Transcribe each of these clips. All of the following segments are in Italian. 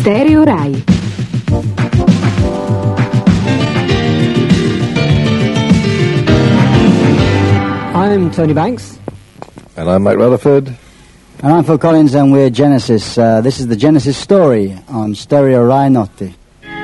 Stereo Rai. I'm Tony Banks. And I'm Mike Rutherford. And I'm Phil Collins, and we're Genesis. This is the Genesis story on Stereo Rai Notte.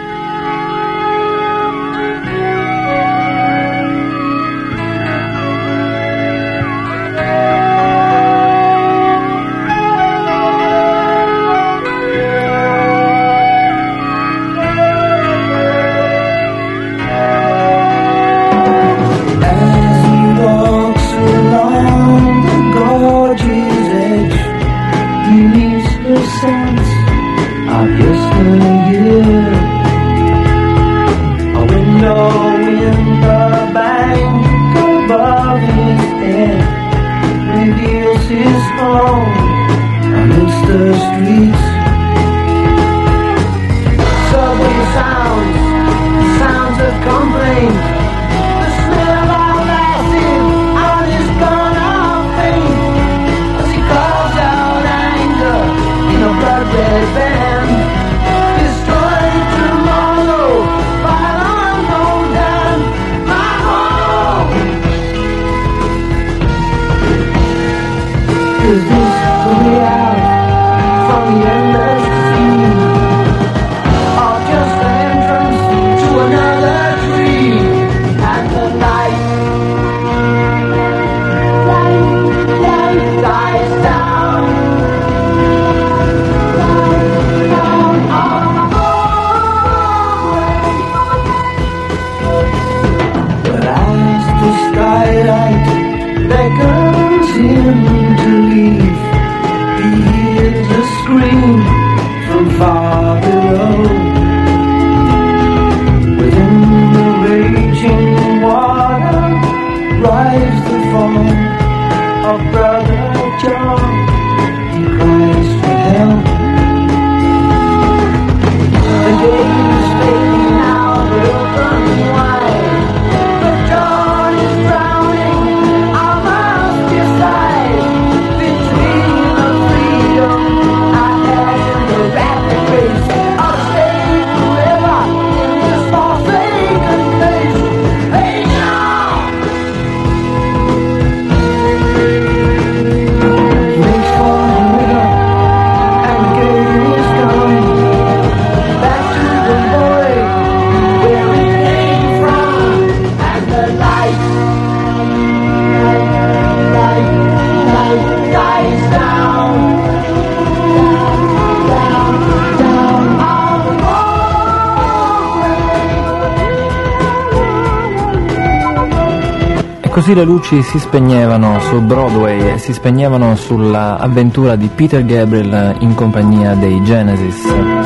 Così le luci si spegnevano su Broadway e si spegnevano sulla avventura di Peter Gabriel in compagnia dei Genesis.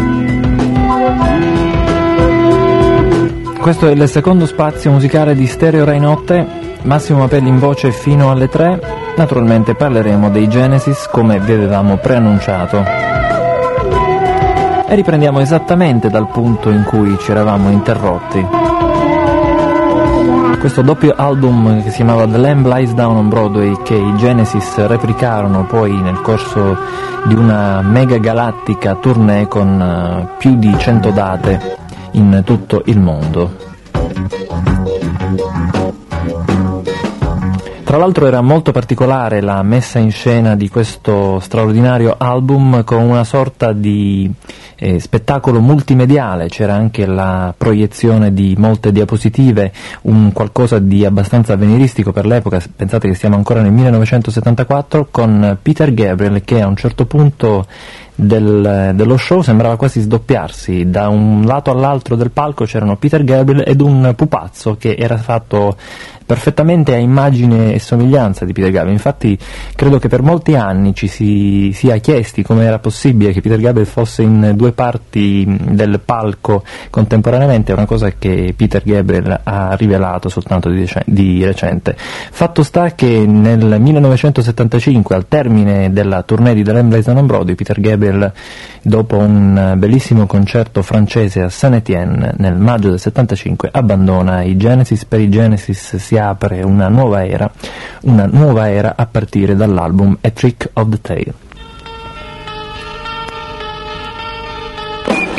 Questo è il secondo spazio musicale di Stereo Rai Notte. Massimo Mapelli in voce fino alle 3. Naturalmente parleremo dei Genesis come vi avevamo preannunciato. E riprendiamo esattamente dal punto in cui ci eravamo interrotti. Questo doppio album che si chiamava The Lamb Lies Down on Broadway, che i Genesis replicarono poi nel corso di una mega galattica tournée con più di 100 date in tutto il mondo. Tra l'altro era molto particolare la messa in scena di questo straordinario album, con una sorta di spettacolo multimediale. C'era anche la proiezione di molte diapositive, un qualcosa di abbastanza avveniristico per l'epoca. Pensate che siamo ancora nel 1974, con Peter Gabriel che a un certo punto dello show sembrava quasi sdoppiarsi. Da un lato all'altro del palco c'erano Peter Gabriel ed un pupazzo che era fatto perfettamente a immagine e somiglianza di Peter Gabriel. Infatti credo che per molti anni ci si sia chiesti come era possibile che Peter Gabriel fosse in due parti del palco contemporaneamente. È una cosa che Peter Gabriel ha rivelato soltanto di recente. Fatto sta che nel 1975, al termine della tournée di The Lamb Lies Down on Broadway, Peter Gabriel, dopo un bellissimo concerto francese a Saint-Étienne nel maggio del 75, abbandona i Genesis. Per i Genesis si apre una nuova era a partire dall'album A Trick of the Tail.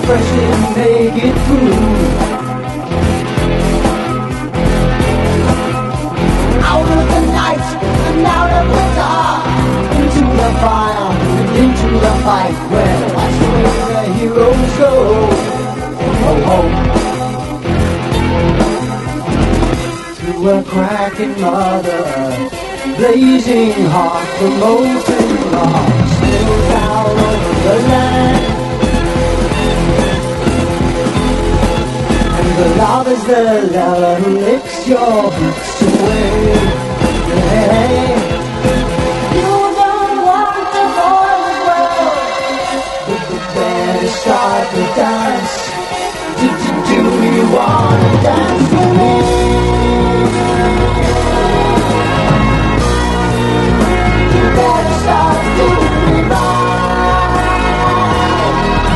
freshly make it through. Out of the night and out of the dark, into the fire and into the fight. Well, that's the way the heroes go. Oh, oh. Through a cracking mother, blazing hot, the molten rock spills down over the land. And the lava's the lava who licks your boots away. Hey, you don't want to boil the world, but the better start to dance. Do you want to dance with me? You better start doing me right.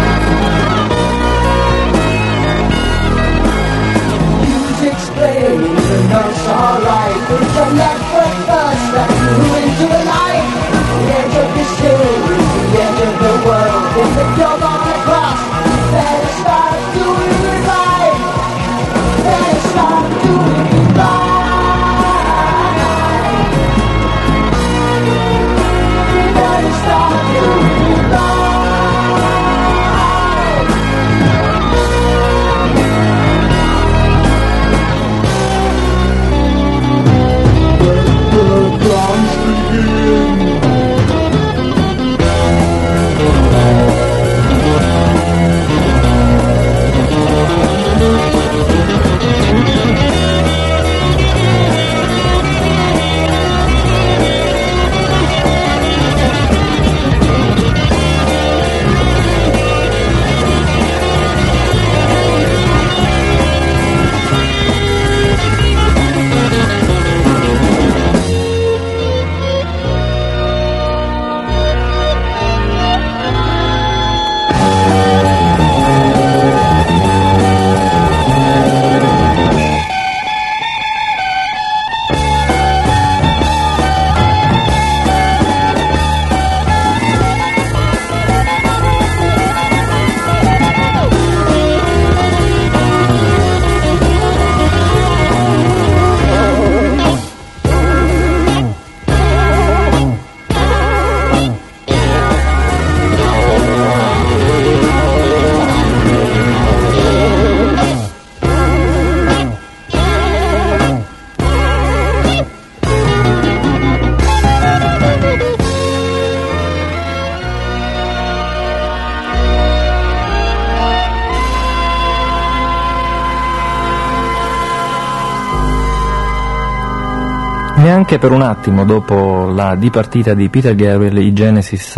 Music's playing, the notes are right. From that first bus that grew into a light, the edge of the city, the edge of the world, in the dog on the cross. Better start doing it right. Better start doing it right. Better start doing it right. The drums begin. Neanche per un attimo dopo la dipartita di Peter Gabriel i Genesis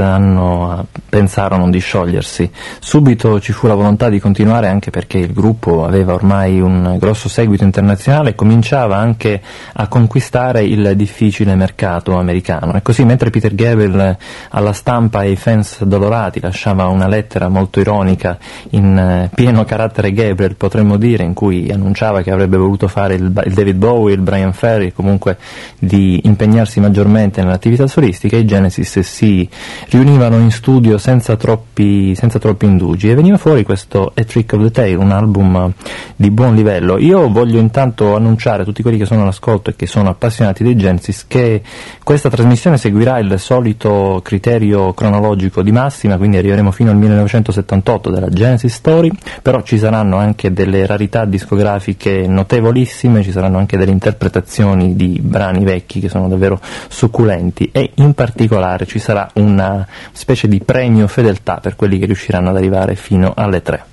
pensarono di sciogliersi. Subito ci fu la volontà di continuare, anche perché il gruppo aveva ormai un grosso seguito internazionale e cominciava anche a conquistare il difficile mercato americano. E così, mentre Peter Gabriel alla stampa e ai fans dolorati lasciava una lettera molto ironica in pieno carattere Gabriel, potremmo dire, in cui annunciava che avrebbe voluto fare il David Bowie, il Brian Ferry, comunque di impegnarsi maggiormente nell'attività solistica, i Genesis si riunivano in studio senza troppi indugi e veniva fuori questo A Trick of the Tail, un album di buon livello. Io voglio intanto annunciare a tutti quelli che sono all'ascolto e che sono appassionati dei Genesis che questa trasmissione seguirà il solito criterio cronologico di massima, quindi arriveremo fino al 1978 della Genesis Story, però ci saranno anche delle rarità discografiche notevolissime, ci saranno anche delle interpretazioni di brani vecchi che sono davvero succulenti e in particolare ci sarà una specie di premio fedeltà per quelli che riusciranno ad arrivare fino alle 3.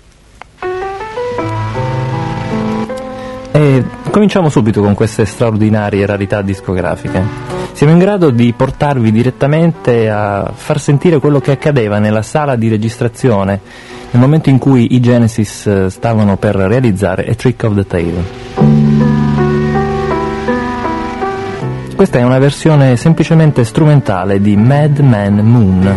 E cominciamo subito con queste straordinarie rarità discografiche. Siamo in grado di portarvi direttamente a far sentire quello che accadeva nella sala di registrazione nel momento in cui i Genesis stavano per realizzare A Trick of the Tail. Questa è una versione semplicemente strumentale di Mad Man Moon.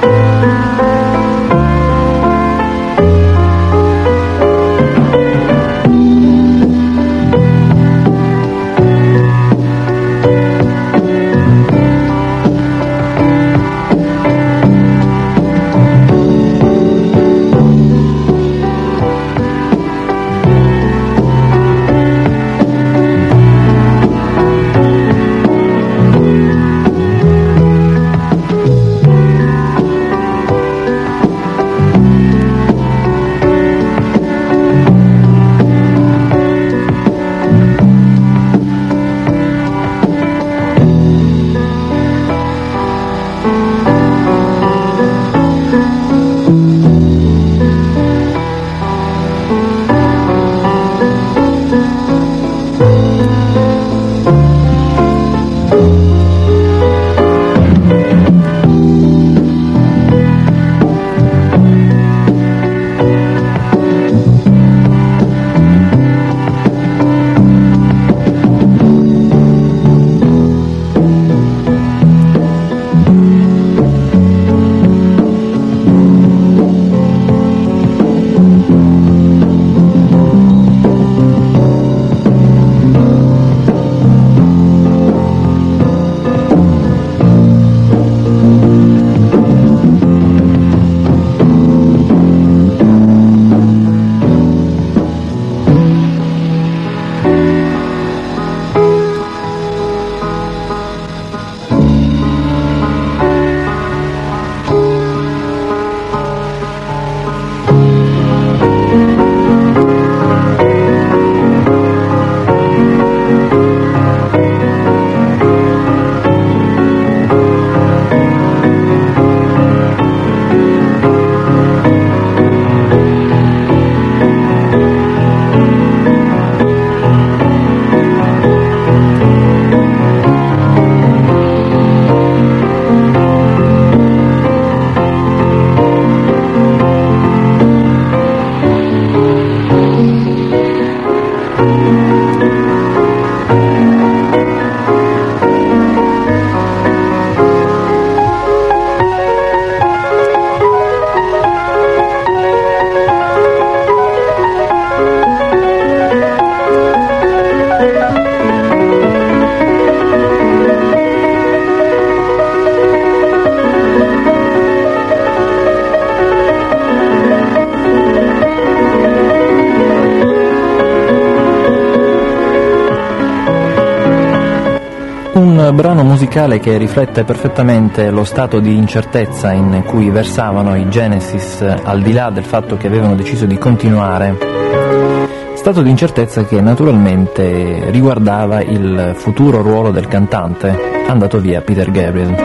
Un brano musicale che riflette perfettamente lo stato di incertezza in cui versavano i Genesis, al di là del fatto che avevano deciso di continuare. Stato di incertezza che naturalmente riguardava il futuro ruolo del cantante, andato via Peter Gabriel.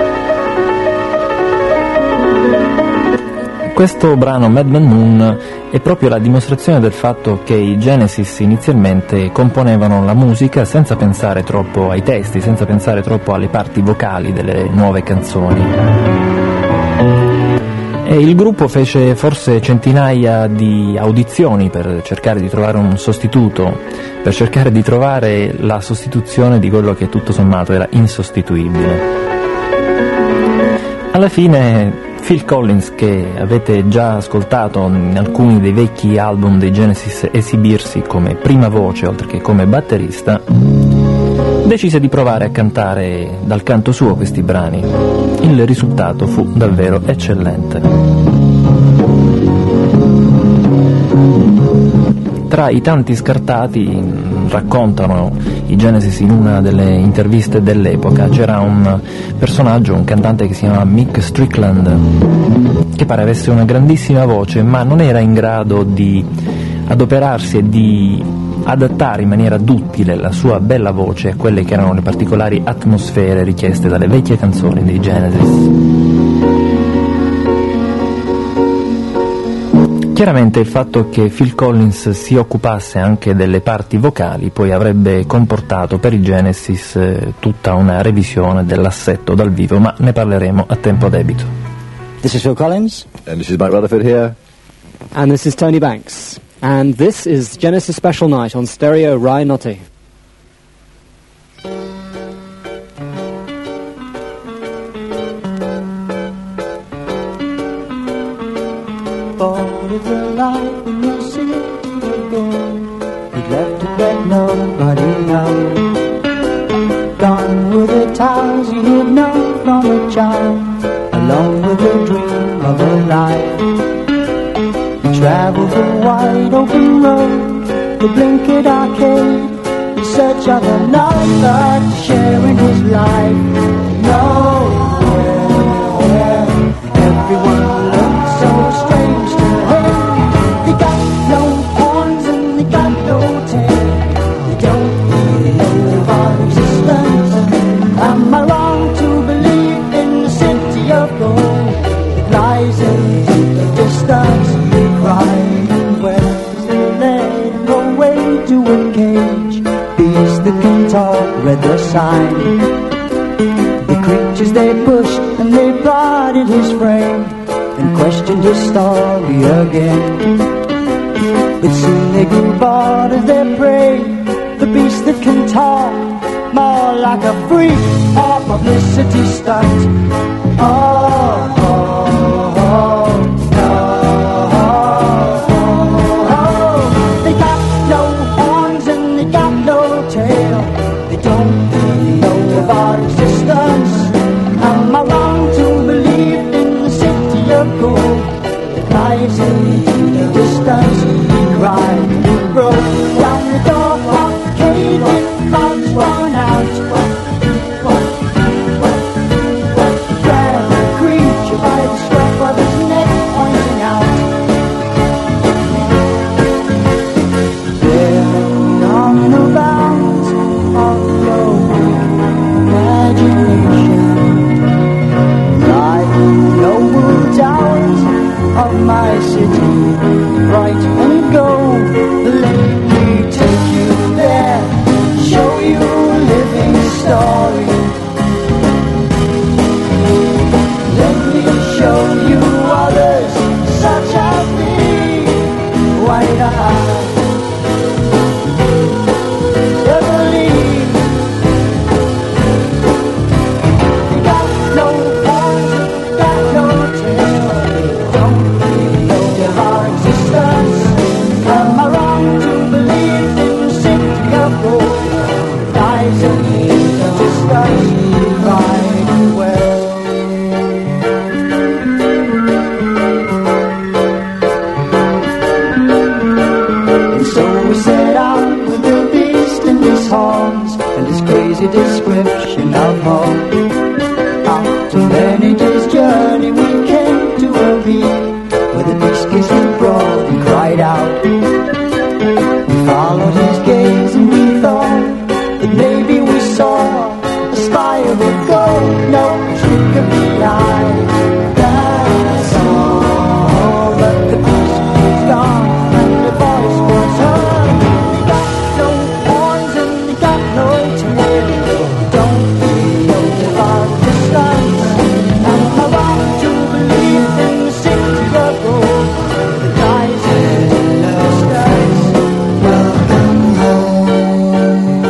Questo brano Madman Moon è proprio la dimostrazione del fatto che i Genesis inizialmente componevano la musica senza pensare troppo ai testi, senza pensare troppo alle parti vocali delle nuove canzoni. E il gruppo fece forse centinaia di audizioni per cercare di trovare un sostituto, per cercare di trovare la sostituzione di quello che tutto sommato era insostituibile. Alla fine Phil Collins, che avete già ascoltato in alcuni dei vecchi album dei Genesis esibirsi come prima voce oltre che come batterista, decise di provare a cantare dal canto suo questi brani. Il risultato fu davvero eccellente. Tra i tanti scartati, raccontano i Genesis in una delle interviste dell'epoca, c'era un personaggio, un cantante che si chiamava Mick Strickland, che pare avesse una grandissima voce, ma non era in grado di adoperarsi e di adattare in maniera duttile la sua bella voce a quelle che erano le particolari atmosfere richieste dalle vecchie canzoni dei Genesis. Chiaramente il fatto che Phil Collins si occupasse anche delle parti vocali poi avrebbe comportato per i Genesis tutta una revisione dell'assetto dal vivo, ma ne parleremo a tempo debito. This is Phil Collins. And this is Mike Rutherford here. And this is Tony Banks. And this is Genesis Special Night on Stereo Rai Noti. thought of the life in the city again. He left to let nobody know. Gone were the towers he had known from a child, along with the dream of a life. He travelled the wide open road, the blinkered arcade, in search of another to share in his life. Nowhere, everyone looked so strange to him. They got no horns and they got no tail. They don't really know of our existence. Am I wrong to believe in the city of gold that lies in the distance? Crying wells that led him away to a cage. Beasts that can talk read the sign. The creatures they pushed and they prodded his frame and questioned his story again. But soon they grew bored of their prey, the beasts that can talk, more like a freak or publicity stunt. Oh, oh, oh, no. They got no horns and they got no tail. They don't really know of our existence. Am I wrong to believe in the city of gold that lies in the distance? He cried and broke down the door, walked the cave in, clouds blown out. Grabbed the creature by the scruff of his neck, pointing out. There are no bounds of your imagination, like noble towers of my city, bright and gold. Let me take you there, show you a living story. Let me show you others such as me, wide-eyed. To believe they got no horns, got no tail. Don't really know of our existence. Am I wrong to believe in the city of gold? Lies in the distance, right well. And so we set out with the beast and his horns and his crazy description of home. After many days' journey we came to a reef where the beast kissed the broad and cried out. We followed his gaze and we thought that maybe we saw a spire of gold, no trick of the eye. That's all, but the beast was gone and the voice was heard. They got no horns and they got no tail. They don't really know of our distance. Am I wrong to believe in the city of gold that lies in the distance? Welcome home.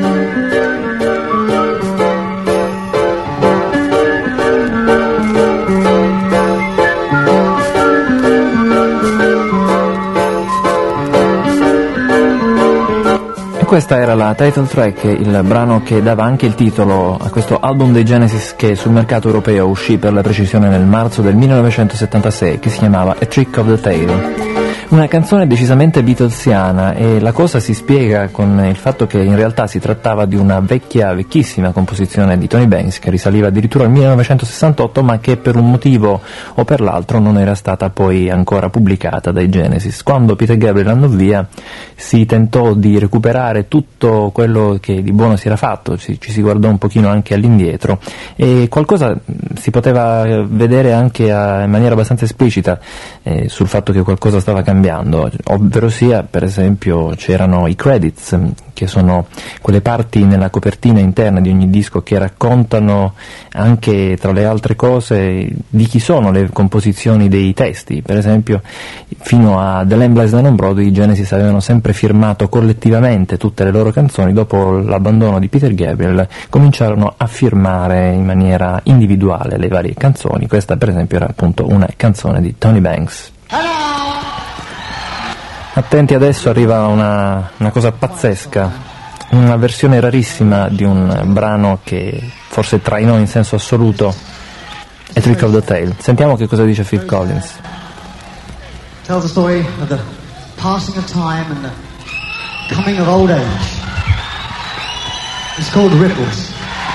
E questa era la title track, il brano che dava anche il titolo a questo album dei Genesis che sul mercato europeo uscì per la precisione nel marzo del 1976, che si chiamava A Trick of the Tail. Una canzone decisamente beatlesiana, e la cosa si spiega con il fatto che in realtà si trattava di una vecchissima composizione di Tony Banks che risaliva addirittura al 1968, ma che per un motivo o per l'altro non era stata poi ancora pubblicata dai Genesis. Quando Peter Gabriel andò via si tentò di recuperare tutto quello che di buono si era fatto, ci si guardò un pochino anche all'indietro e qualcosa si poteva vedere anche in maniera abbastanza esplicita sul fatto che qualcosa stava cambiando, ovvero sia, per esempio, c'erano i credits, che sono quelle parti nella copertina interna di ogni disco che raccontano anche, tra le altre cose, di chi sono le composizioni dei testi. Per esempio, fino a The Lamb Lies Down on Broadway i Genesis avevano sempre firmato collettivamente tutte le loro canzoni. Dopo l'abbandono di Peter Gabriel cominciarono a firmare in maniera individuale le varie canzoni. Questa, per esempio, era appunto una canzone di Tony Banks. Attenti, adesso arriva una cosa pazzesca, una versione rarissima di un brano che forse trainò in senso assoluto A Trick of the Tail. Sentiamo che cosa dice Phil Collins. Tells the story of the passing of time and the coming of old age. It's called Ripples.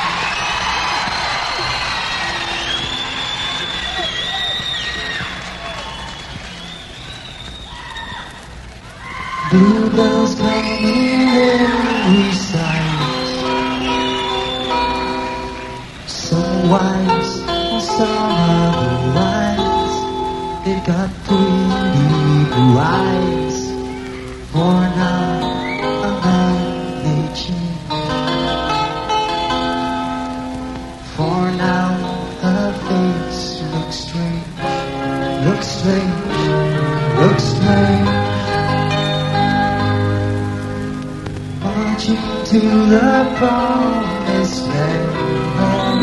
Bluebells come in every sight. Some wise and some otherwise. They've got pretty blue eyes. For now and then they change. For now her face looks strange. Looks strange. Looks strange. To the promised land,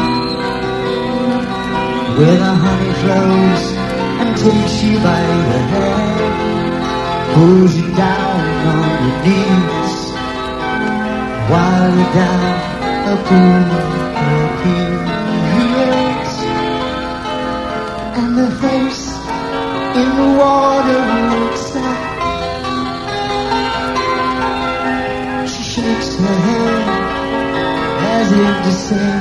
where the honey flows and takes you by the hand, pulls you down on your knees, while you're down a pool of peace, and the face in the water looks sad. Shakes her head as if to say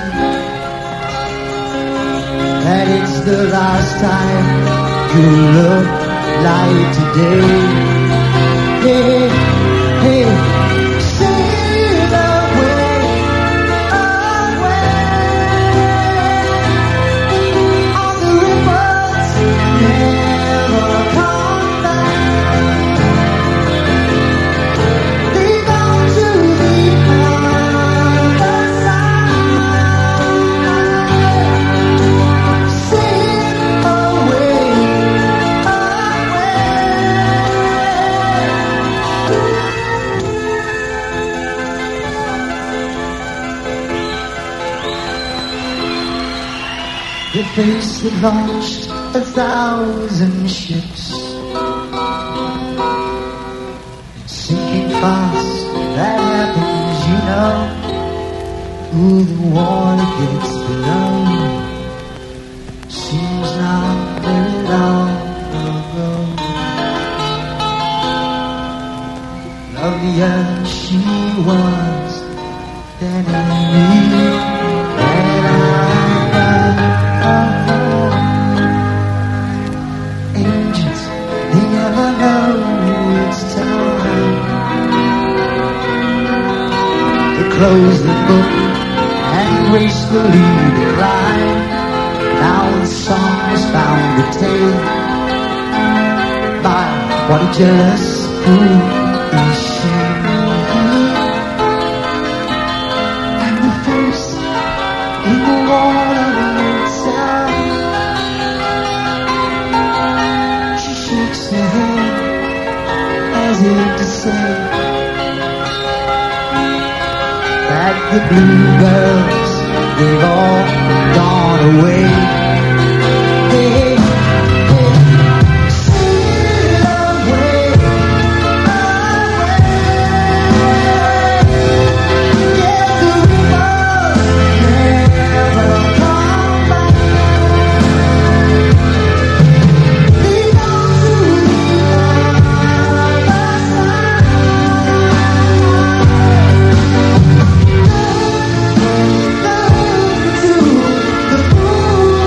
that it's the last time you look like today. Hey, hey, sail away, away on the ripples, never come back. The face that launched 1,000 ships, sinking fast, that happens, you know. Ooh, the water gets below. Seems not very long ago. Lovelier she was than me, and I angels, they never know it's time to close the book and gracefully decline. Now the song has found a tale. My, what a jealous fool is she. And the face in the water inside, she shakes her head as if to say that the bluebirds, they've all gone away. Hey, hey, sail away, away. Yeah, the rivers never come back. Lead on to the other side. Down to the pool.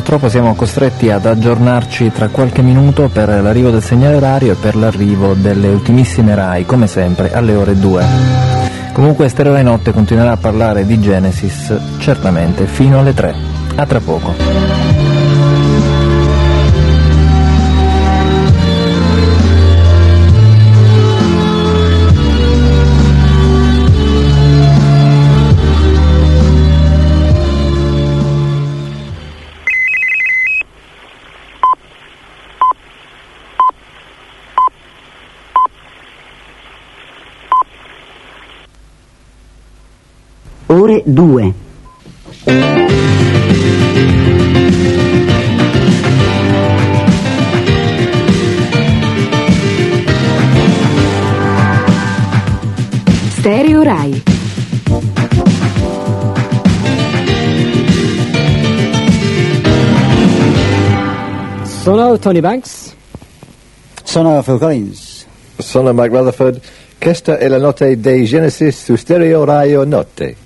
purtroppo siamo costretti ad aggiornarci tra qualche minuto per l'arrivo del segnale orario e per l'arrivo delle ultimissime Rai, come sempre alle ore 2. Comunque Stereo Rai Notte continuerà a parlare di Genesis certamente fino alle 3. A tra poco. Ore 2. Stereo Rai. Sono Tony Banks. Sono Phil Collins. Sono Mike Rutherford. Questa è la notte dei Genesis su Stereo Radio Notte.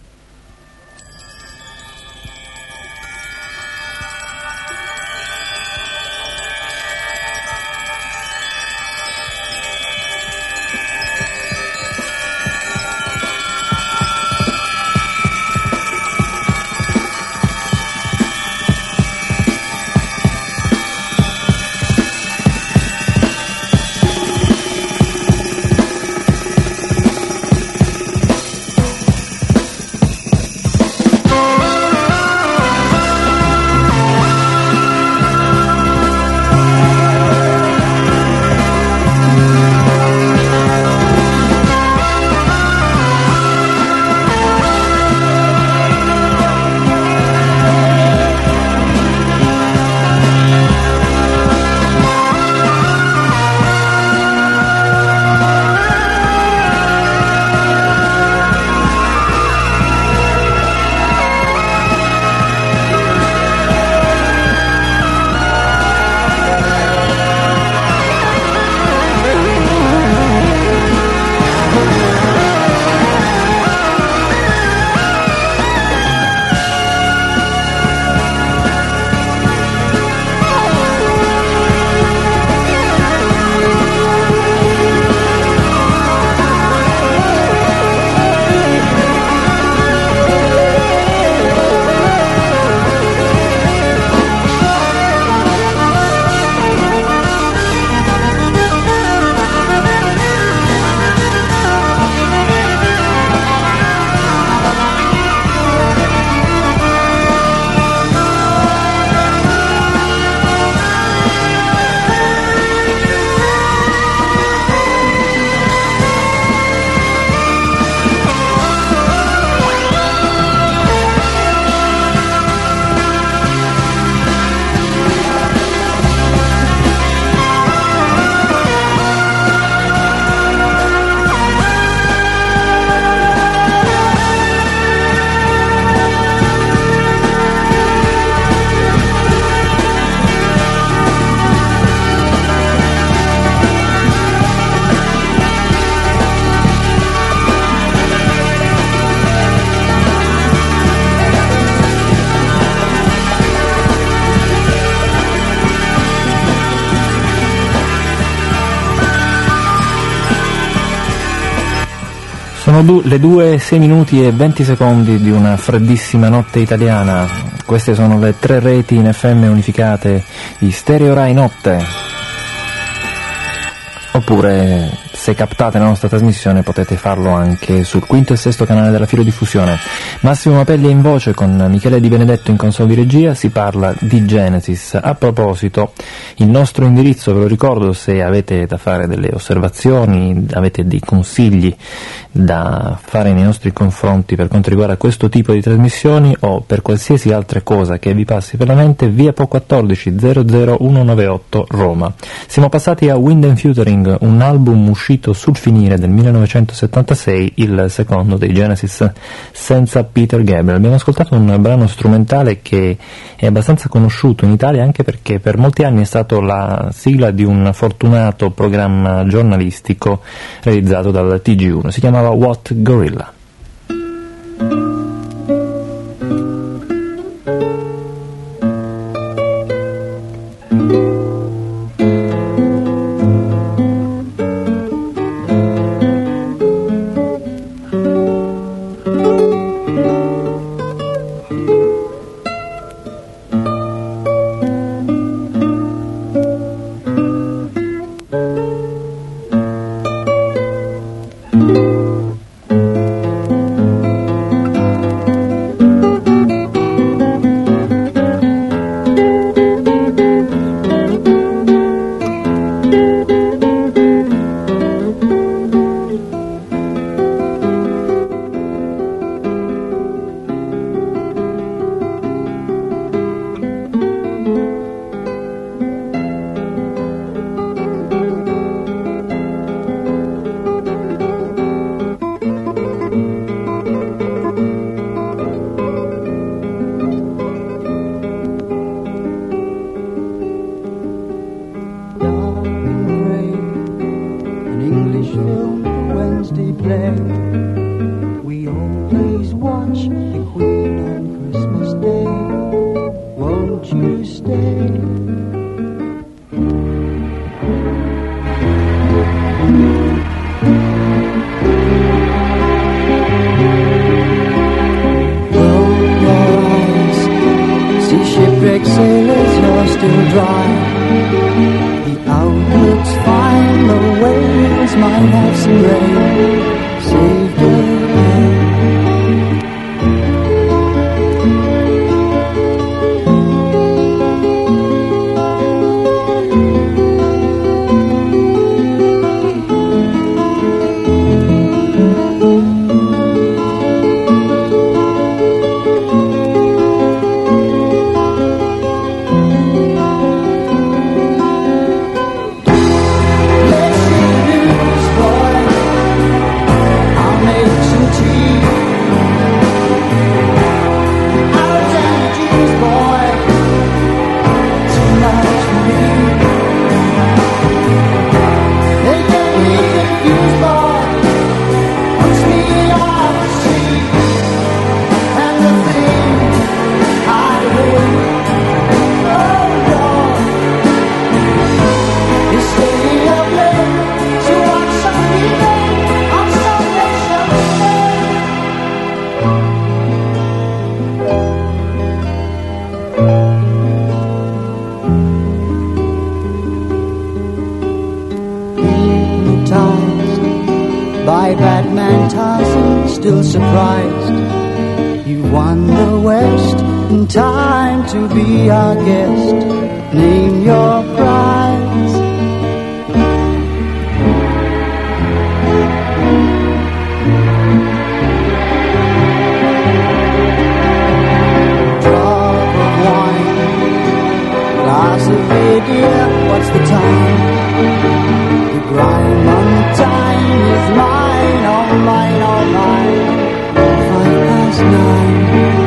Sono le 2, 6 minuti e 20 secondi di una freddissima notte italiana. Queste sono le 3 reti in FM unificate di Stereo Rai Notte. Oppure, se captate la nostra trasmissione, potete farlo anche sul quinto e sesto canale della filodiffusione. Massimo Mapelli è in voce con Michele Di Benedetto in console di regia. Si parla di Genesis. A proposito, il nostro indirizzo, ve lo ricordo, se avete da fare delle osservazioni, avete dei consigli da fare nei nostri confronti per quanto riguarda questo tipo di trasmissioni o per qualsiasi altra cosa che vi passi per la mente, via Po 14 00198 Roma. Siamo passati a Wind and Futuring, un album uscito sul finire del 1976, il secondo dei Genesis senza Peter Gabriel. Abbiamo ascoltato un brano strumentale che è abbastanza conosciuto in Italia anche perché per molti anni è stato la sigla di un fortunato programma giornalistico realizzato dal TG1. Si chiamava What Gorilla. by Batman Tarzan, still surprised. You won the West in time to be our guest. Name your prize. Drop of wine, glass of beer, dear, what's the time? The grime on time is mine, oh mine, oh mine. 9:05.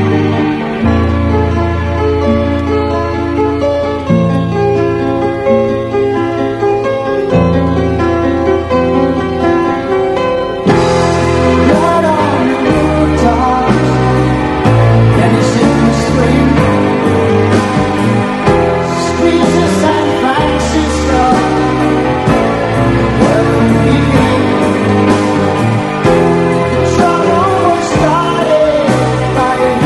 Blood on the rooftops, Venice in the spring. Streets of San Francisco, world beginning. Trouble was started by a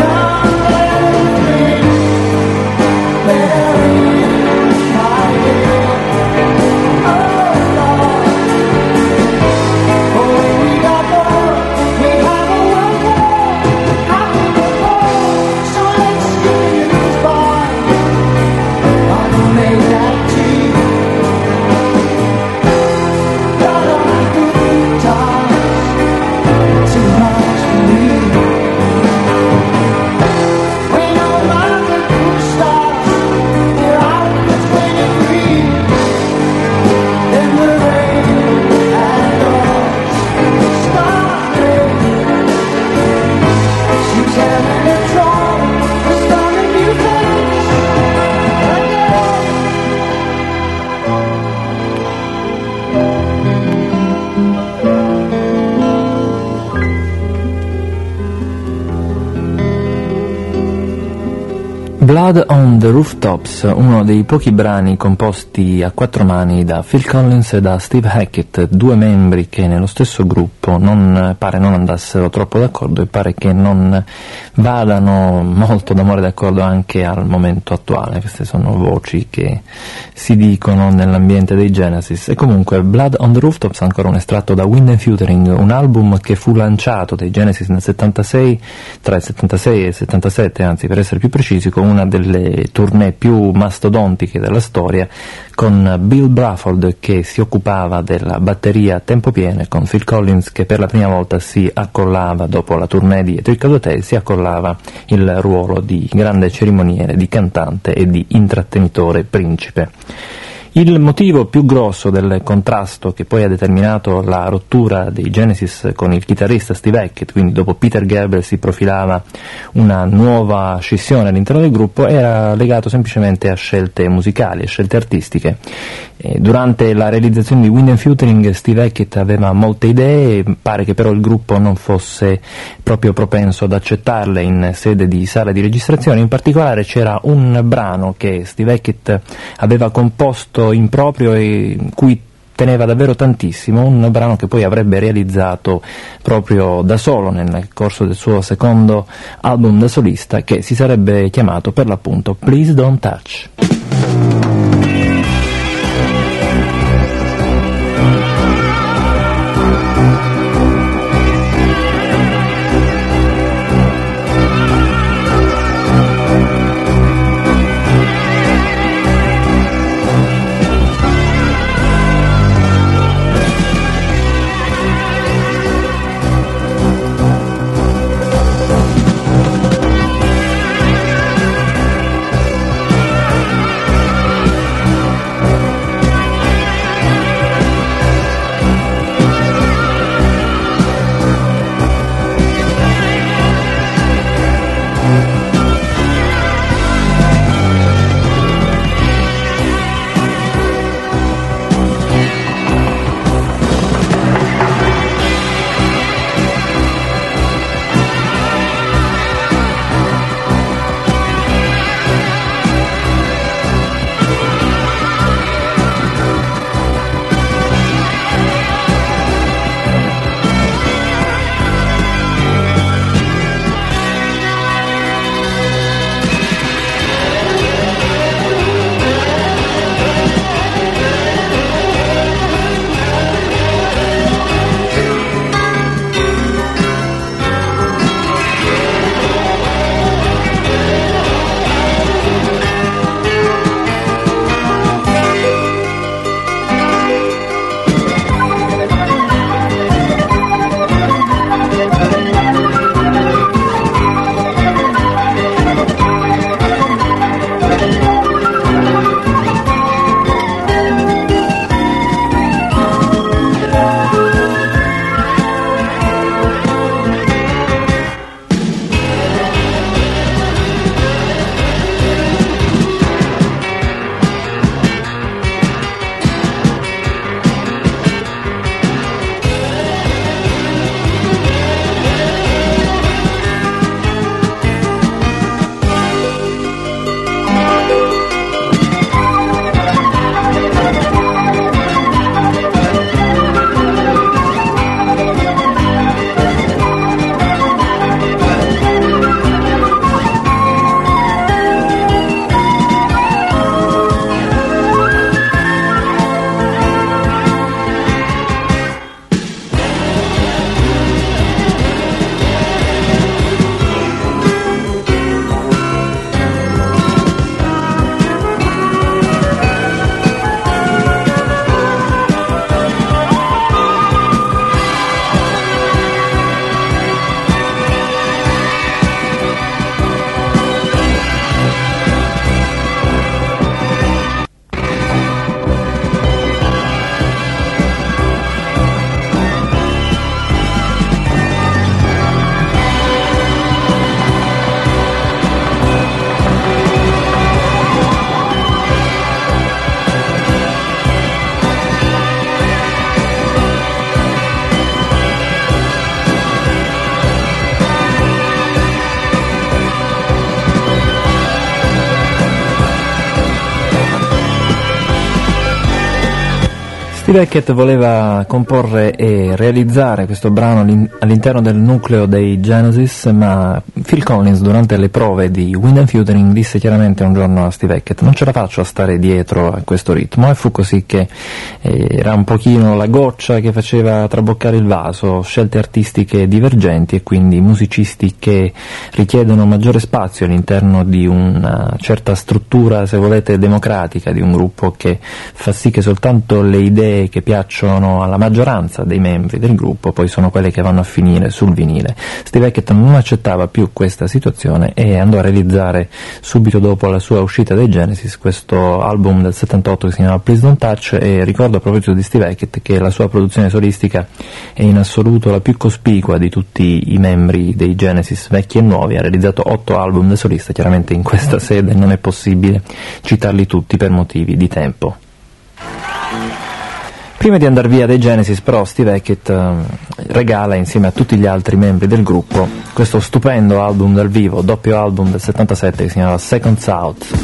Blood on the Rooftops, uno dei pochi brani composti a quattro mani da Phil Collins e da Steve Hackett, due membri che nello stesso gruppo pare non andassero troppo d'accordo e pare che non vadano molto d'amore d'accordo anche al momento attuale. Queste sono voci che si dicono nell'ambiente dei Genesis. E comunque Blood on the Rooftops, ancora un estratto da Wind and Futuring, un album che fu lanciato dai Genesis nel 76, tra il 76 e il 77 anzi per essere più precisi, con una delle tournée più mastodontiche della storia, con Bill Bruford che si occupava della batteria a tempo pieno e con Phil Collins che per la prima volta si accollava, dopo la tournée di Electric Hotel, si accollava il ruolo di grande cerimoniere, di cantante e di intrattenitore principe. Il motivo più grosso del contrasto che poi ha determinato la rottura dei Genesis con il chitarrista Steve Hackett, quindi dopo Peter Gabriel si profilava una nuova scissione all'interno del gruppo, era legato semplicemente a scelte musicali, a scelte artistiche. Durante la realizzazione di Wind and Futuring Steve Hackett aveva molte idee, pare che però il gruppo non fosse proprio propenso ad accettarle in sede di sala di registrazione. In particolare c'era un brano che Steve Hackett aveva composto in proprio e cui teneva davvero tantissimo, un brano che poi avrebbe realizzato proprio da solo nel corso del suo secondo album da solista, che si sarebbe chiamato per l'appunto Please Don't Touch. Steve Hackett voleva comporre e realizzare questo brano all'interno del nucleo dei Genesis, ma Phil Collins durante le prove di Wind and Futuring disse chiaramente un giorno a Steve Hackett: non ce la faccio a stare dietro a questo ritmo, e fu così che era un pochino la goccia che faceva traboccare il vaso, scelte artistiche divergenti e quindi musicisti che richiedono maggiore spazio all'interno di una certa struttura, se volete, democratica di un gruppo, che fa sì che soltanto le idee che piacciono alla maggioranza dei membri del gruppo poi sono quelle che vanno a finire sul vinile. Steve Hackett non accettava più questa situazione e andò a realizzare subito dopo la sua uscita dai Genesis questo album del 78 che si chiama Please Don't Touch, e ricordo a proposito di Steve Hackett che la sua produzione solistica è in assoluto la più cospicua di tutti i membri dei Genesis, vecchi e nuovi. Ha realizzato 8 album da solista, chiaramente in questa sede non è possibile citarli tutti per motivi di tempo. Prima di andare via dai Genesis, però, Steve Hackett regala insieme a tutti gli altri membri del gruppo questo stupendo album dal vivo, doppio album del 77 che si chiama Second South.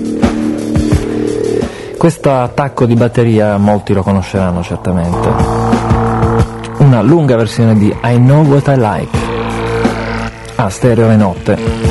Questo attacco di batteria molti lo conosceranno certamente, una lunga versione di I Know What I Like a Stereo le notte.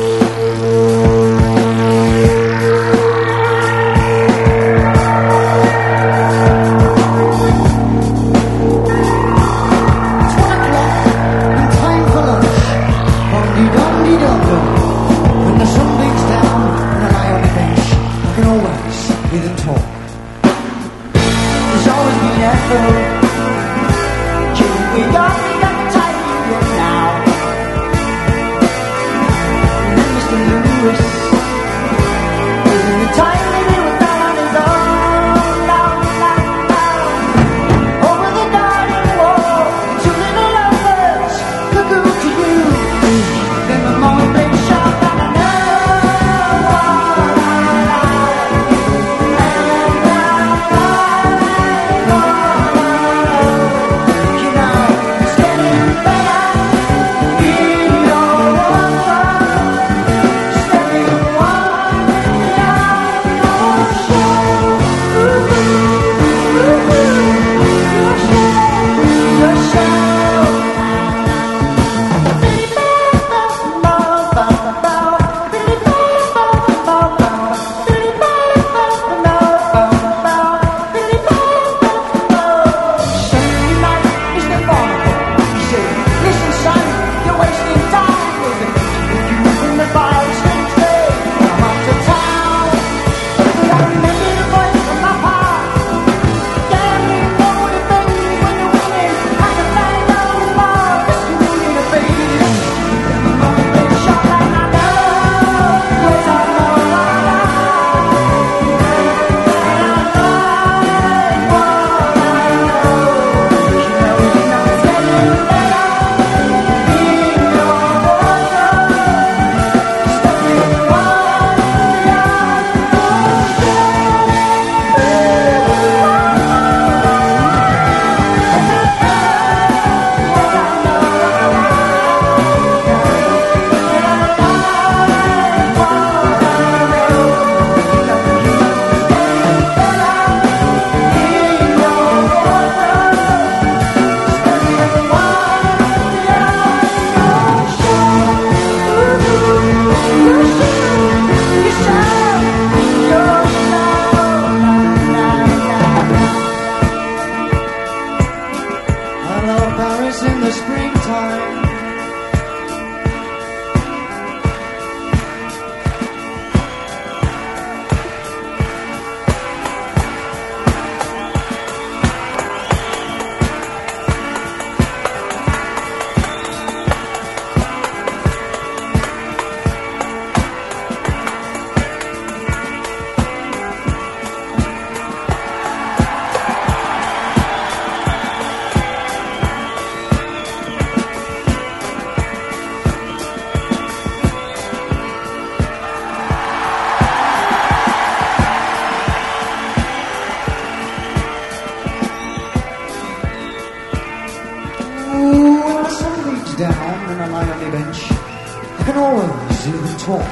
I can always even talk.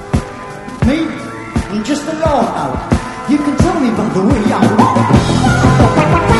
Me? I'm just a law out. You can tell me by the way I walk.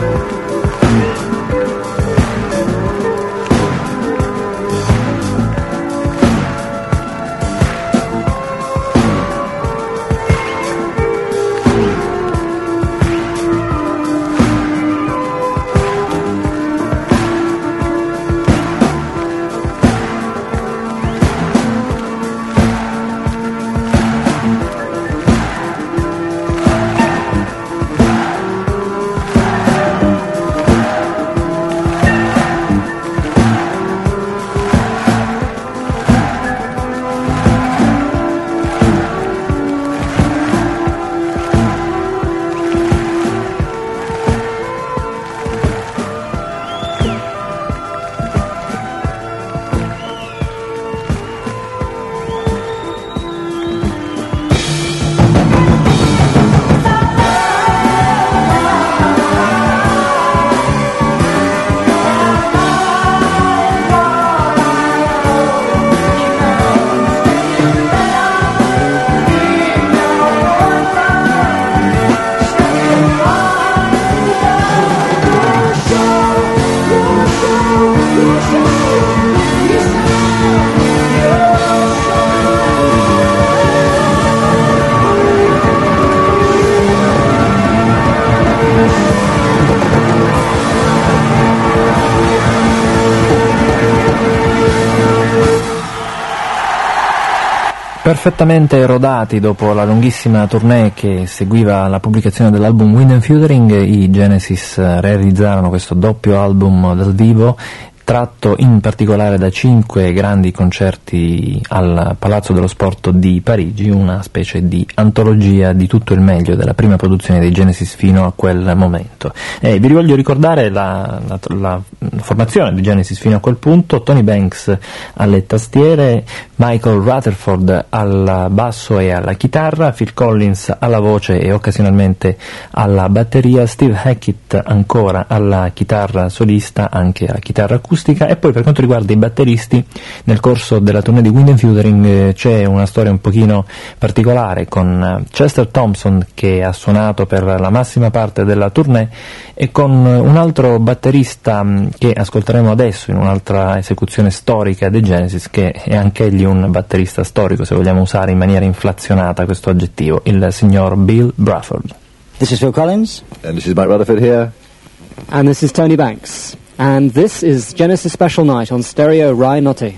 Perfettamente rodati dopo la lunghissima tournée che seguiva la pubblicazione dell'album Wind and Futuring, i Genesis realizzarono questo doppio album dal vivo, tratto in particolare da 5 grandi concerti al Palazzo dello Sport di Parigi, una specie di antologia di tutto il meglio della prima produzione dei Genesis fino a quel momento. Vi voglio ricordare la formazione di Genesis fino a quel punto: Tony Banks alle tastiere, Michael Rutherford al basso e alla chitarra, Phil Collins alla voce e occasionalmente alla batteria, Steve Hackett ancora alla chitarra solista, anche alla chitarra acustica. E poi, per quanto riguarda i batteristi, nel corso della tournée di Wind and Futuring c'è una storia un pochino particolare, con Chester Thompson che ha suonato per la massima parte della tournée e con un altro batterista che ascolteremo adesso in un'altra esecuzione storica dei Genesis, che è anch'egli un batterista storico, se vogliamo usare in maniera inflazionata questo aggettivo, il signor Bill Bruford. This is Phil Collins. And this is Mike Rutherford here. And this is Tony Banks. And this is Genesis Special Night on Stereo Rai Notte.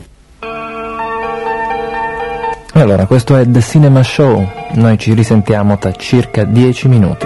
E allora, questo è The Cinema Show, noi ci risentiamo tra circa 10 minuti.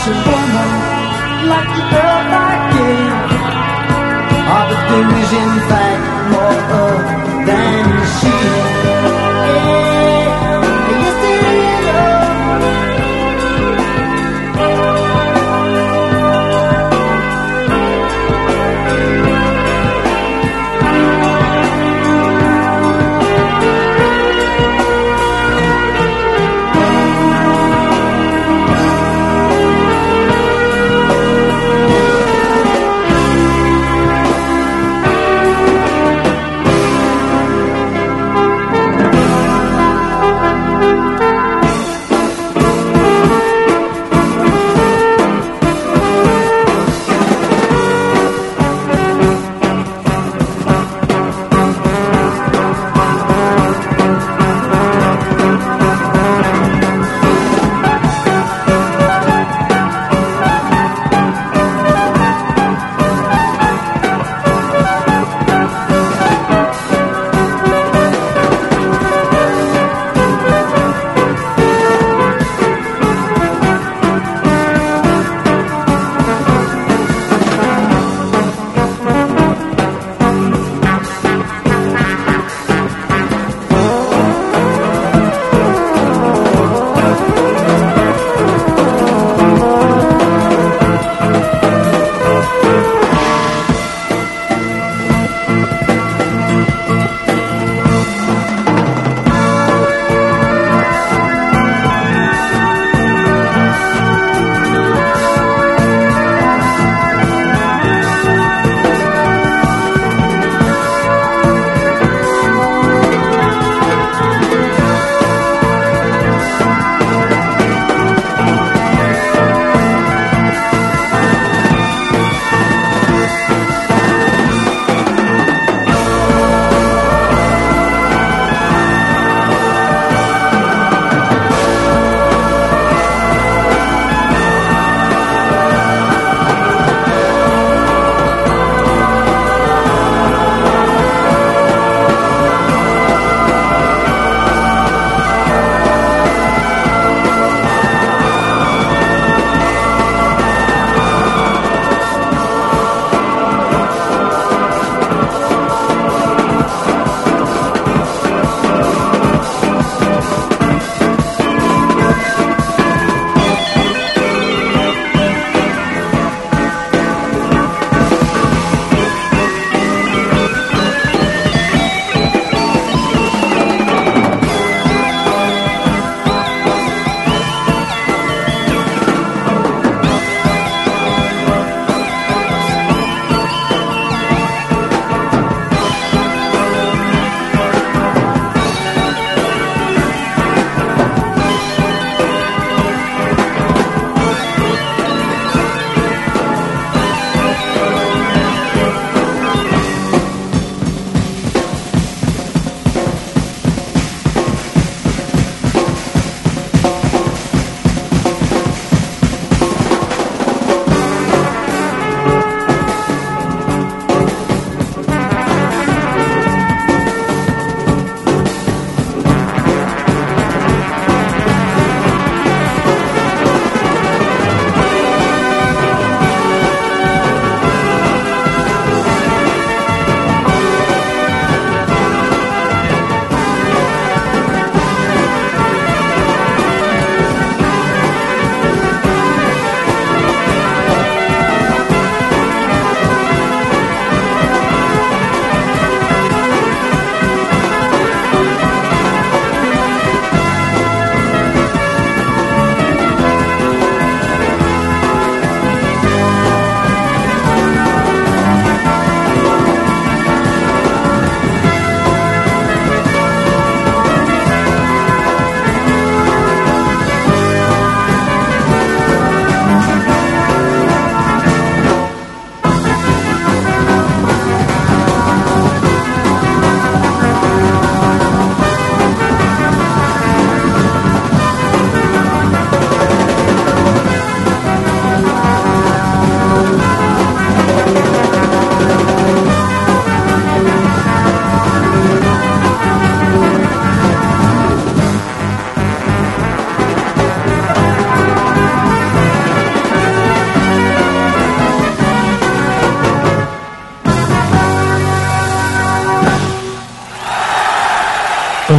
a woman like the earth I give? Are the things in fact more earth than you see? Yes, they are.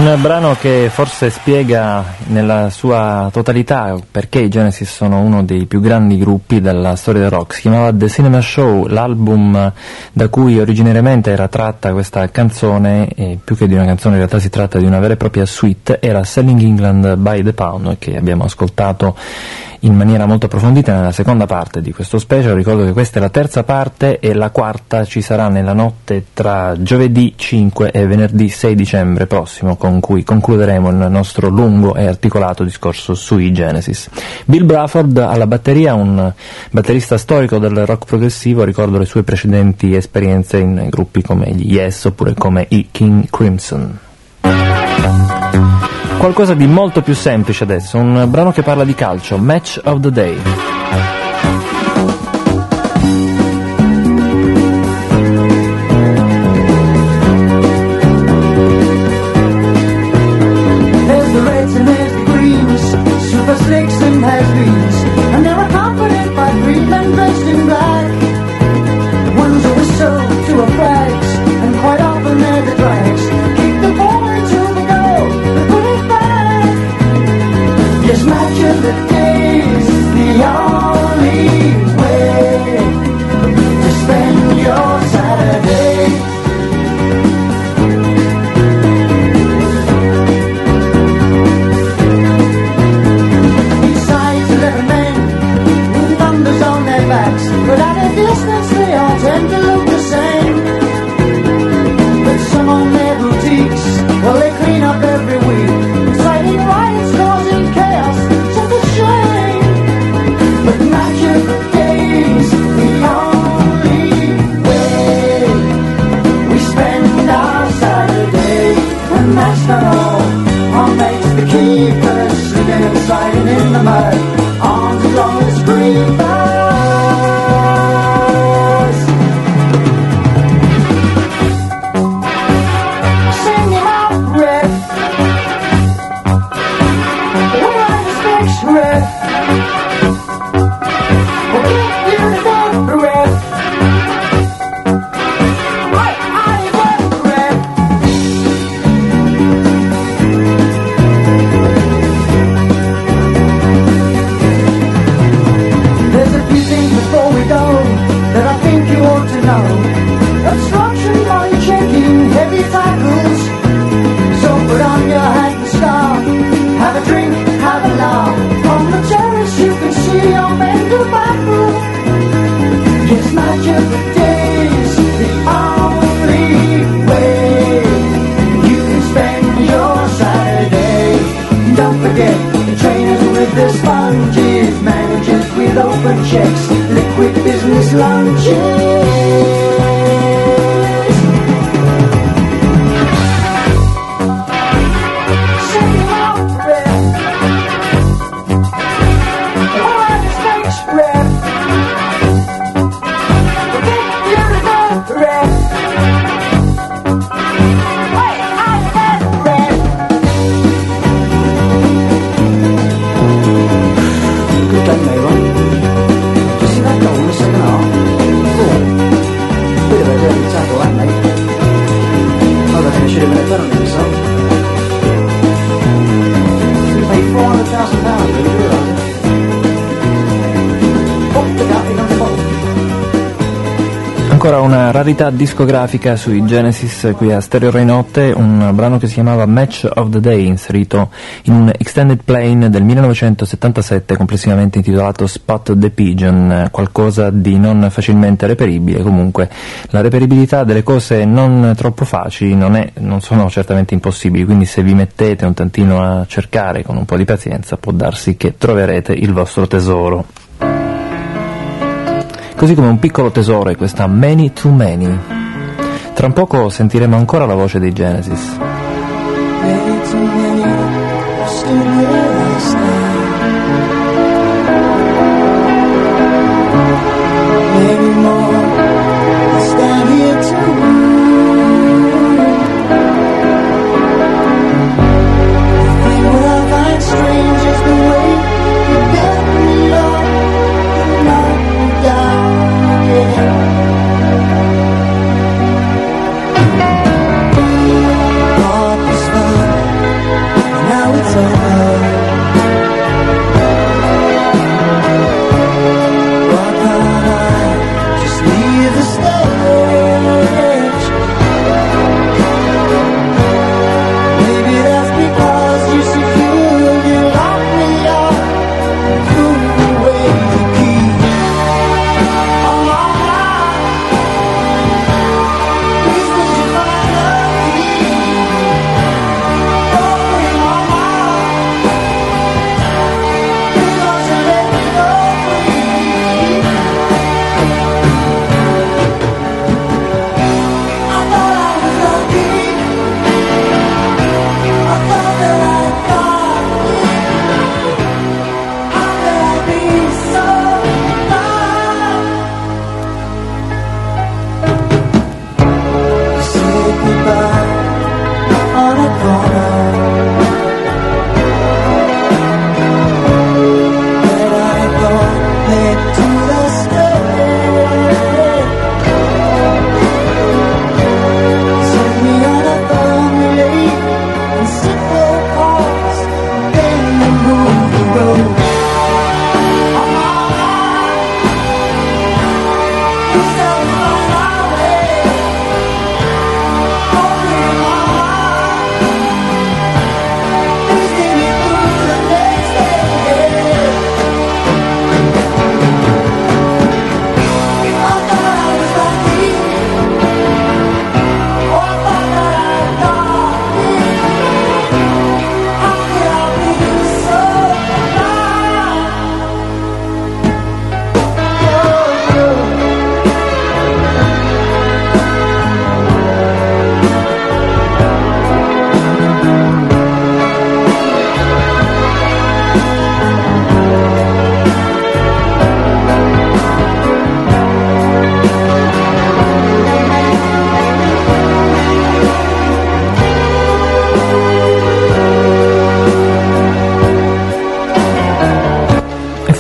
Un brano che forse spiega nella sua totalità perché i Genesis sono uno dei più grandi gruppi della storia del rock. Si chiamava The Cinema Show, l'album da cui originariamente era tratta questa canzone, e più che di una canzone in realtà si tratta di una vera e propria suite, era Selling England by the Pound, che abbiamo ascoltato in maniera molto approfondita nella seconda parte di questo special. Ricordo che questa è la terza parte e la quarta ci sarà nella notte tra giovedì 5 e venerdì 6 dicembre prossimo, con cui concluderemo il nostro lungo e articolato discorso sui Genesis. Bill Bruford alla batteria, un batterista storico del rock progressivo. Ricordo le sue precedenti esperienze in gruppi come gli Yes oppure come i King Crimson. Qualcosa di molto più semplice adesso, un brano che parla di calcio, Match of the Day. There's the reds and there's the greens, super slicks and has-beens, and there are confident by three men dressed in black. One's a whistle to a flags, and quite often they're the drags. Keep the ball to the goal, and put it back. Yes, match of the days is the only way to spend your Saturday. Each side's 11 men with numbers on their backs, but at a distance they all tend to look the same. But some on their boutiques, well, they clean up every week, inciting riots, causing chaos, such a shame. But match of the days, the only way we spend our Saturday. And that's not all, our mates the keepers, slipping and sliding in the mud, arms as long as creepers. Sing him out, red. We're on the sticks, red. We'll get you to go, red. Right, I go, red. There's a few things before we go that I think you ought to know. Obstruction, money checking, heavy tackles. So put on your hat and scarf, have a drink, have a laugh. On the terrace you can see your men do battle. Yes, match of the days, the only way you can spend your Saturday. Don't forget the trainers with the sponges, managers with open checks, liquid business lunches. Sing it out, red. Why the stakes, red? We'll get you to go, red. Wait, I said red. Good game, mate, right? Did you see that goal in the second half? Cool. Bit of a dirty tackle, that, mate. I reckon it should have been a penalty, son. We paid £400,000, did you realise it? Oh, look out, here comes the ball. Ancora una rarità discografica sui Genesis qui a Stereo Rai Notte, un brano che si chiamava Match of the Day, inserito in un extended play del 1977 complessivamente intitolato Spot the Pigeon, qualcosa di non facilmente reperibile. Comunque la reperibilità delle cose non troppo facili non sono certamente impossibili, quindi se vi mettete un tantino a cercare con un po' di pazienza può darsi che troverete il vostro tesoro. Così come un piccolo tesoro è questa Many Too Many. Tra un poco sentiremo ancora la voce dei Genesis. Many too many stood here last night. Many more stand here too. The thing what I find strange is the way you built me up and knock me down again. Thought was fun.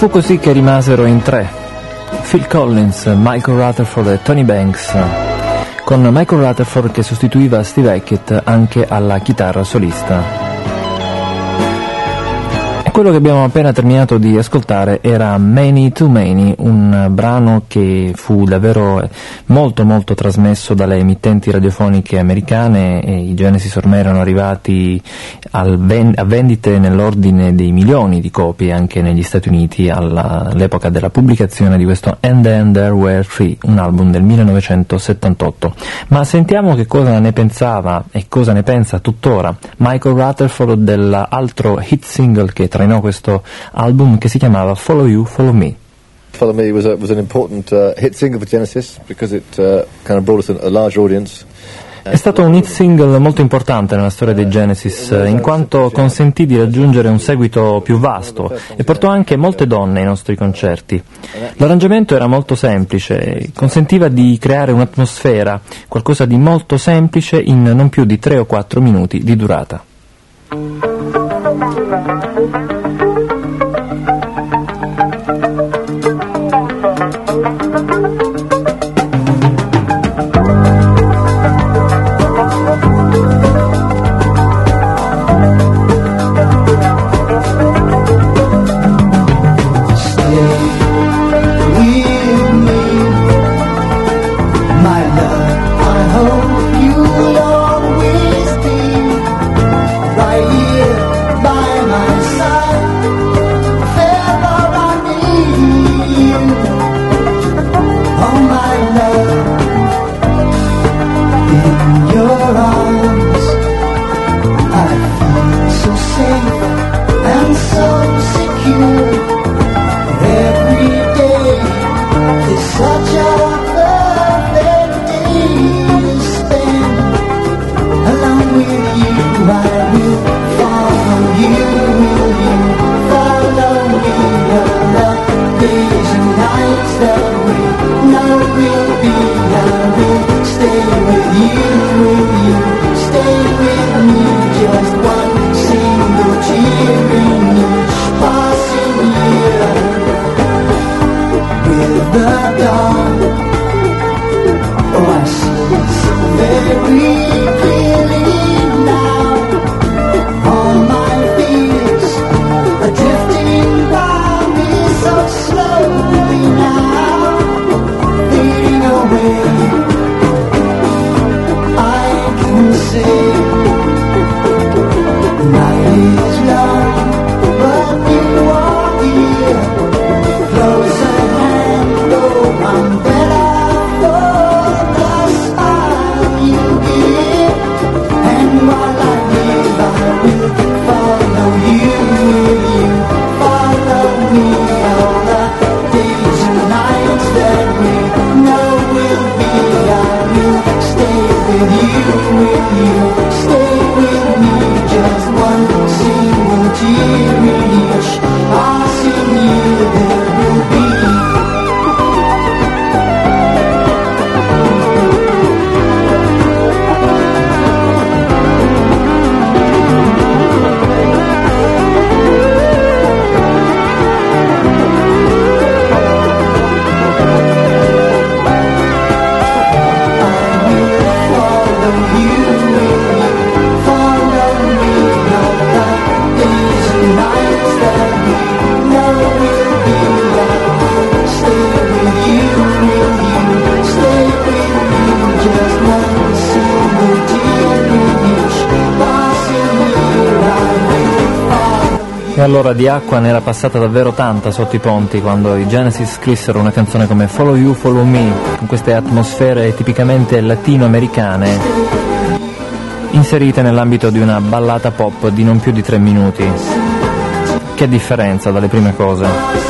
fu così che rimasero in tre: Phil Collins, Michael Rutherford e Tony Banks, con Michael Rutherford che sostituiva Steve Hackett anche alla chitarra solista. Quello che abbiamo appena terminato di ascoltare era Many Too Many, un brano che fu davvero molto molto trasmesso dalle emittenti radiofoniche americane, e i Genesis ormai erano arrivati a vendite nell'ordine dei milioni di copie anche negli Stati Uniti all'epoca della pubblicazione di questo And Then There Were Three, un album del 1978. Ma sentiamo che cosa ne pensava e cosa ne pensa tuttora Michael Rutherford dell'altro hit single che trainò questo album, che si chiamava Follow You, Follow Me. Follow Me was an important hit single for Genesis because it kind of brought us a large audience. È stato un hit single molto importante nella storia dei Genesis, in quanto consentì di raggiungere un seguito più vasto e portò anche molte donne ai nostri concerti. L'arrangiamento era molto semplice, consentiva di creare un'atmosfera, qualcosa di molto semplice in non più di 3 o 4 minuti di durata. E allora di acqua ne era passata davvero tanta sotto i ponti quando i Genesis scrissero una canzone come Follow You, Follow Me, con queste atmosfere tipicamente latinoamericane, inserite nell'ambito di una ballata pop di non più di 3 minuti. Che differenza dalle prime cose.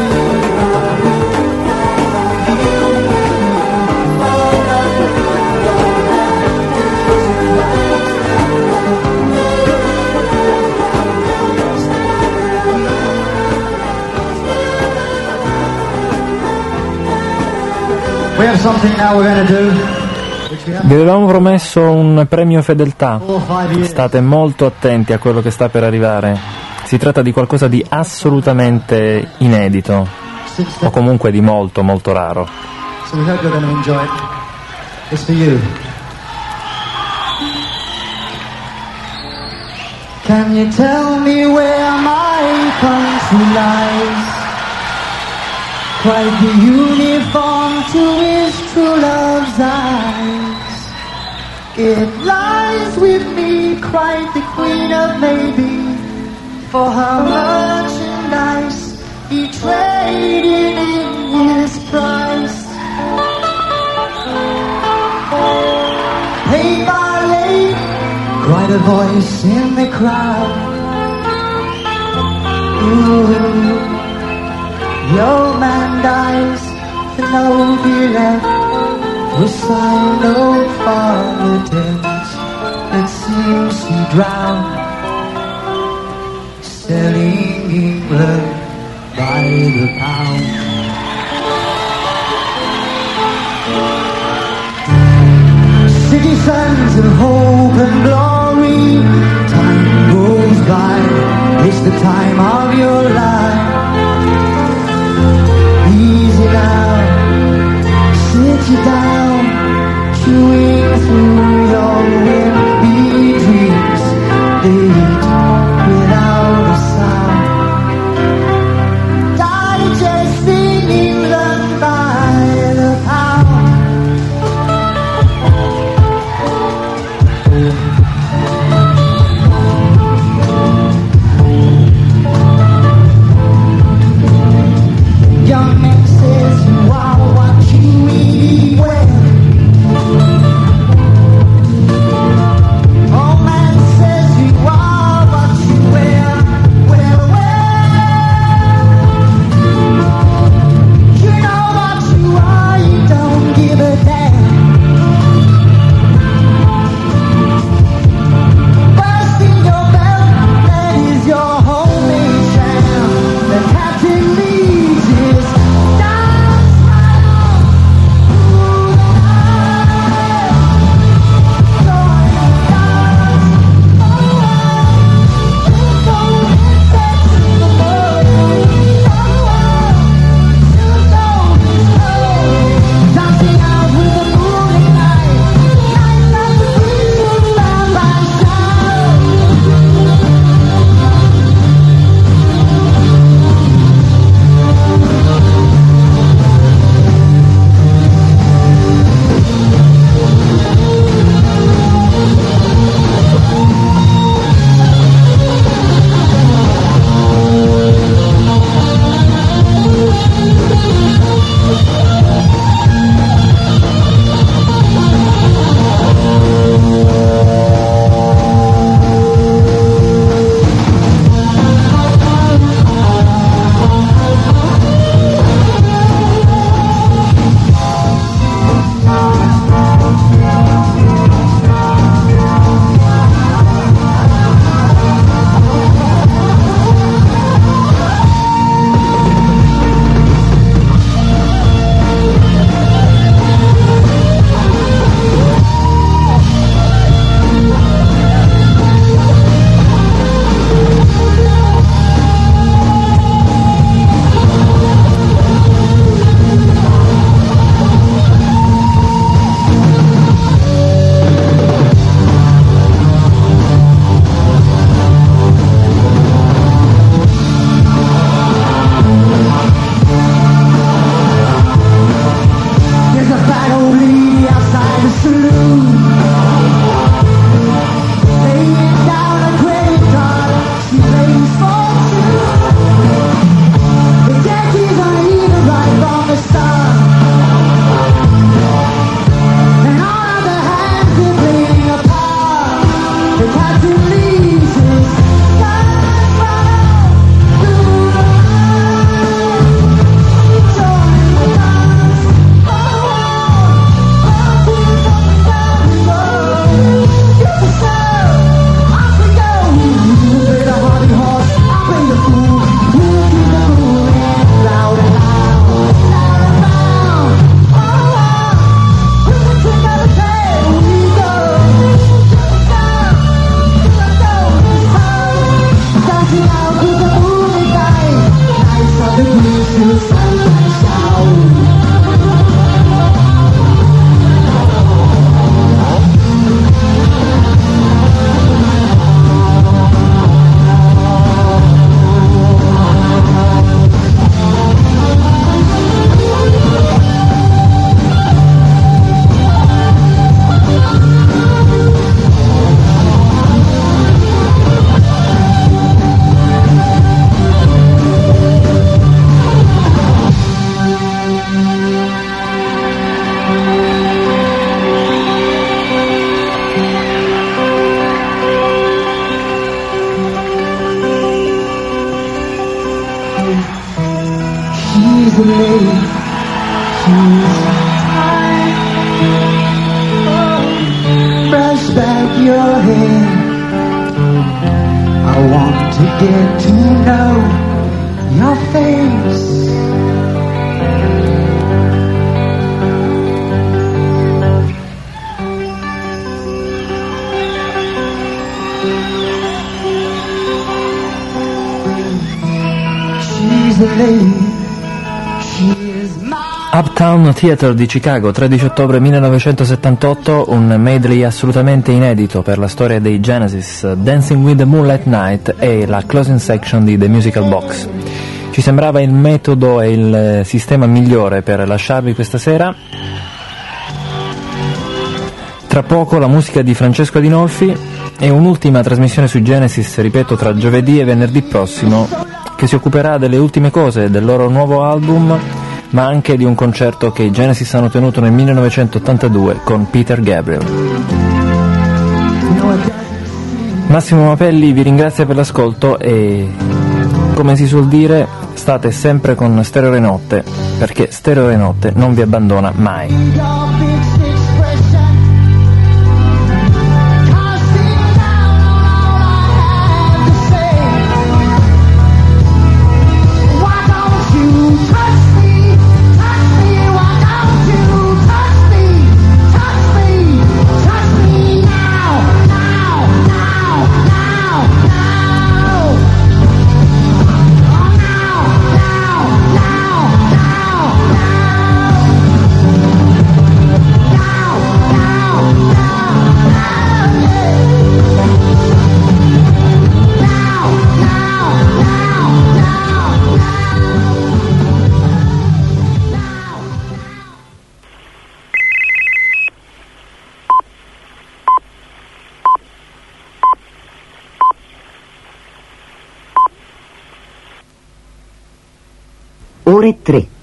Vi avevamo promesso un premio fedeltà, state molto attenti a quello che sta per arrivare. Si Si tratta di qualcosa di assolutamente inedito, o comunque di molto molto raro. So we hope you're going to enjoy it. It's for you. Can you tell me where my country lies? Quite the uniform to his true love's eyes. It lies with me, quite the queen of maybe. For her merchandise, he traded in his price. Hey, Marley, cried a voice in the crowd. Ooh, your man dies, the note he left was signed old Father Dent. It seems he drowned, selling England by the pound. Citizens of hope and glory, time goes by, it's the time of your life. Easy now, sit you down, chewing through your wimpy dreams. They eat without a sound, digesting England by the pound. She's a lady, she's fine. Brush back your hair, I want to get to know your face. She's a lady, she is mine. Uptown Theatre di Chicago, 13 ottobre 1978, un medley assolutamente inedito per la storia dei Genesis, Dancing with the Moonlight Night e la closing section di The Musical Box. Ci sembrava il metodo e il sistema migliore per lasciarvi questa sera. Tra poco la musica di Francesco Adinolfi e un'ultima trasmissione su Genesis, ripeto, tra giovedì e venerdì prossimo, che si occuperà delle ultime cose del loro nuovo album, ma anche di un concerto che i Genesis hanno tenuto nel 1982 con Peter Gabriel. Massimo Mapelli vi ringrazia per l'ascolto e, come si suol dire, state sempre con Stereo Re Notte, perché Stereo Re Notte non vi abbandona mai. Ore 3.